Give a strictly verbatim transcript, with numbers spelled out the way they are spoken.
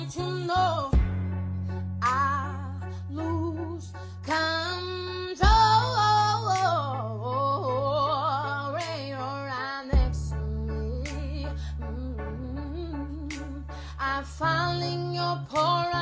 Don't you know I lose control when you're right next to me? Mm-hmm. I'm finding your pour